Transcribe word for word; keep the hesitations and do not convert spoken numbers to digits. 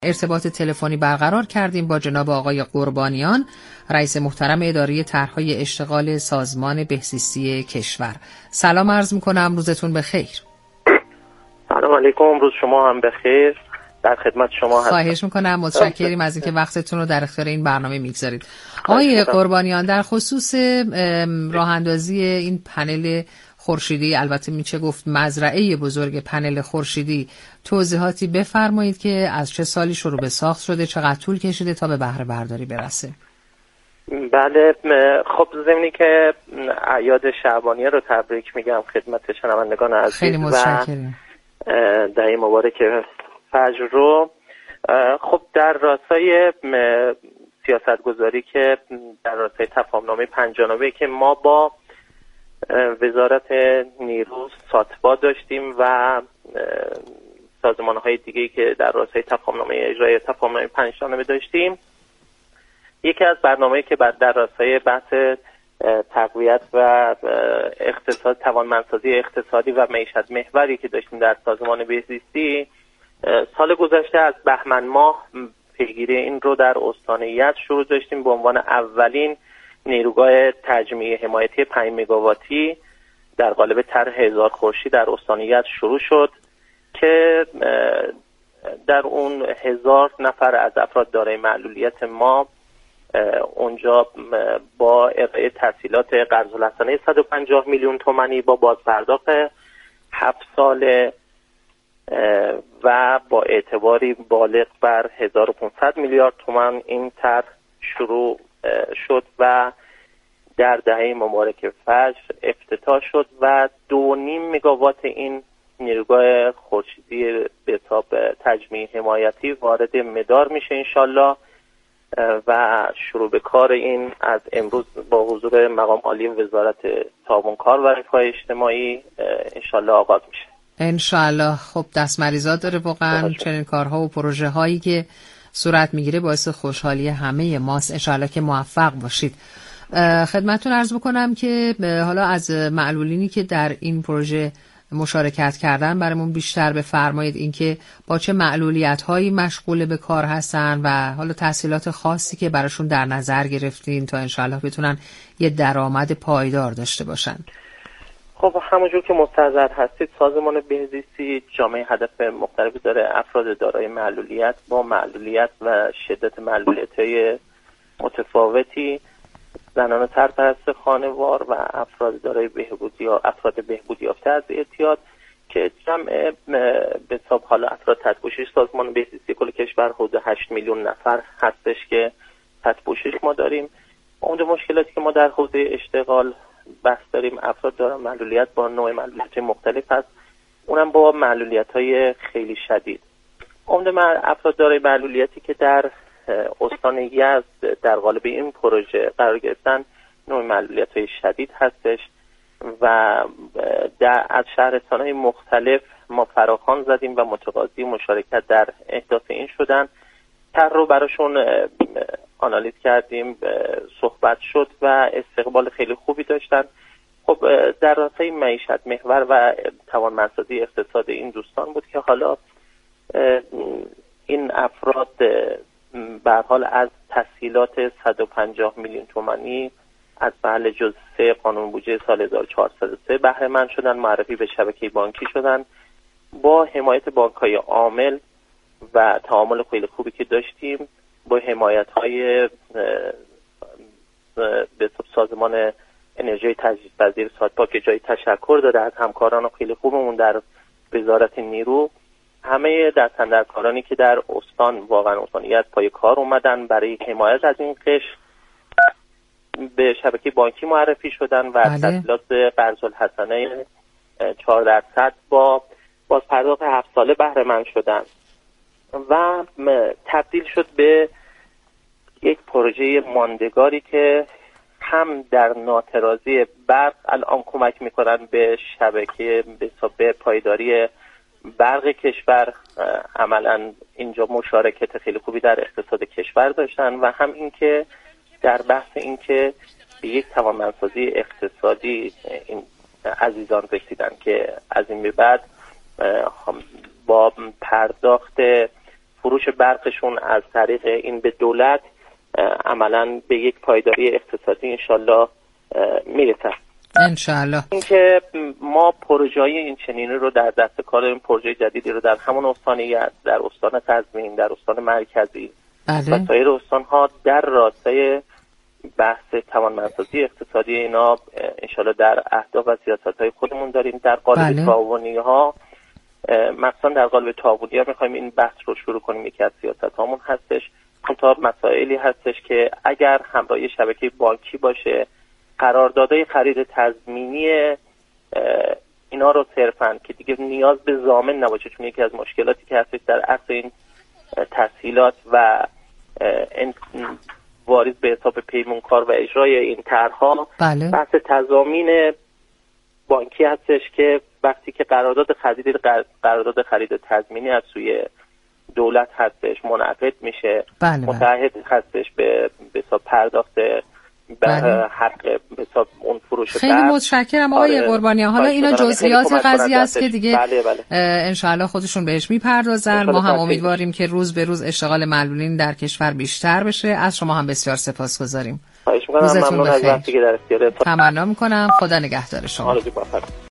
ارتباط تلفنی برقرار کردیم با جناب آقای قربانیان، رئیس محترم اداره طرح‌های اشتغال سازمان بهزیستی کشور. سلام عرض می‌کنم، روزتون بخیر. سلام علیکم، روز شما هم بخیر. در خدمت شما هستم. خواهش می‌کنم، متشکریم از اینکه وقتتون رو در اختیار این برنامه می‌گذارید. آقای قربانیان، در خصوص راه اندازی این پنل خورشیدی، البته میشه گفت مزرعه بزرگ پنل خورشیدی، توضیحاتی بفرمایید که از چه سالی شروع به ساخت شده، چقدر طول کشیده تا به بهره برداری برسه؟ بله، خب ضمنی که اعیاد شعبانیه رو تبریک میگم خدمت شنوندگان عزیز. خیلی متشکرم. و دهه مبارک فجر رو. خب در راستای سیاستگذاری که در راستای تفاهمنامه پنجانامه‌ای که ما با وزارت نیرو ساتبا داشتیم و سازمان‌های دیگه‌ای که در راستای تفاهمنامه اجرای تفاهمنامه پنجانامه داشتیم، یکی از برنامه‌ای که در راستای بحث تقویت و اقتصاد، توانمندسازی اقتصادی و معیشت محوری که داشتیم در سازمان بهزیستی، سال گذشته از بهمن ماه پیگیری این رو در استان یزد شروع داشتیم به عنوان اولین نیروگاه تجمیع حمایتی پنج مگاواتی در قالب طرح هزار خورشید در استان یزد شروع شد که در اون هزار نفر از افراد دارای معلولیت ما اونجا با ارائه تسهیلات قرض الحسنه صد و پنجاه میلیون تومانی با بازپرداخت هفت ساله و با اعتباری بالغ بر هزار و پانصد میلیارد تومان این طرح شروع شد و در دهه مبارک فجر افتتاح شد و دو نیم مگاوات این نیروگاه خورشیدی به حساب تجمیع حمایتی وارد مدار میشه انشالله و شروع به کار این از امروز با حضور مقام عالی وزارت تعاون کار و رفاه اجتماعی انشالله آغاز میشه. انشالله. خب دستمریزات داره واقعا چنین کارها و پروژه هایی که صورت میگیره، باعث خوشحالی همه ماست. انشالله که موفق باشید. خدمتتون عرض بکنم که حالا از معلولینی که در این پروژه مشارکت کردن برامون بیشتر بفرمایید، اینکه با چه معلولیت هایی مشغول به کار هستن و حالا تحصیلات خاصی که براشون در نظر گرفتین تا انشالله بتونن یه درآمد پایدار داشته باشن. خب همونجور که مستحضر هستید، سازمان بهزیستی جامعه هدف مختلفی داره. افراد دارای معلولیت با معلولیت و شدت معلولیت‌های متفاوتی، زنان سرپرست خانوار و افراد دارای بهبودی یا افراد بهبودی یافته از اعتیاد که جمع به حساب حالا افراد تحت پوشش سازمان بهزیستی کل کشور حدود هشت میلیون نفر هستش که تحت پوشش ما داریم. اون مشکلاتی که ما در حوزه اشتغال بحث داریم، افراد دارای معلولیت با نوع معلولیت مختلف هست، اونم با معلولیت‌های خیلی شدید. اون افراد دارای معلولیتی که در استان یزد در قالب این پروژه قرار گرفتن نوع معلولیت‌های شدید هستش و در از شهرستان‌های مختلف ما فراخوان زدیم و متقاضی مشارکت در احداث این شدن. طرح رو براشون آنالیز کردیم، صحبت شد و استقبال خیلی خوبی داشتن. خب در راستای معیشت محور و توانمندسازی اقتصاد این دوستان بود که حالا این افراد به هر حال از تسهیلات صد و پنجاه میلیون تومانی از بهره جزء سه قانون بودجه سال هزار و چهارصد و سه بهره مند شدن، معرفی به شبکه بانکی شدن. با حمایت بانک‌های عامل و تعامل خیلی خوبی که داشتیم با حمایت‌های به سازمان انرژی تجدیدپذیر ساتپا که جای تشکر داره از همکاران خیلی خوبمون در وزارت نیرو، همه دستاندرکارانی که در استان واقعا استانیت پای کار اومدن برای حمایت از این قشر به شبکه بانکی معرفی شدن و از تسهیلات قرض الحسنه چهار درصد با باز پرداخت هفت ساله بهره مند شدن و تبدیل شد به یک پروژه ماندگاری که هم در ناترازی برق الان کمک میکنن به شبکه به پایداری برق کشور، عملا اینجا مشارکت خیلی خوبی در اقتصاد کشور داشتن و هم اینکه در بحث اینکه به یک توانمندسازی اقتصادی این عزیزان رسیدن که از این به بعد با پرداخت فروش برقشون از طریق این به دولت عملاً به یک پایداری اقتصادی انشالله میرسن. انشالله. اینکه ما پروژه‌های این چنینی رو در دست کار داریم، پروژه جدیدی رو در همون استان یزد، در استان تضمین، در استان مرکزی بله. و سایر استان‌ها در راستای بحث توانمندسازی اقتصادی اینا انشالله در اهداف و سیاست‌های خودمون داریم. در قالب بله. تعاونی‌ها، مثلا در قالب تعاونی‌ها می‌خوایم این بحث رو شروع کنیم. یکی از سیاست‌هامون هستش تا مسائلی هستش که اگر همراه شبکه بانکی باشه، قراردادهای خرید تضمینی اینا رو صرفاً که دیگه نیاز به ضامن نباشه، چون یکی از مشکلاتی که هستش در اصل این تسهیلات و واریز به حساب پیمانکار و اجرای این طرح‌ها بله. بحث تضامین بانکی هستش که وقتی که قرارداد خرید قرارداد خرید تضمینی از سوی دولت هستش منعقد میشه، بله متعهد هستش به به حساب پرداخت به حق به حساب اون فروش. خیلی متشکرم آقای آره. قربانی. حالا اینا جزئیات قضیه است که دیگه بله بله. انشاءالله خودشون بهش میپردازن. ما هم امیدواریم که روز به روز اشتغال معلولین در کشور بیشتر بشه. از شما هم بسیار سپاسگزاریم. خواهش می‌کنم. ممنون از وقتی که در اختیار تمنا می‌کنم. خدا نگهدار شما.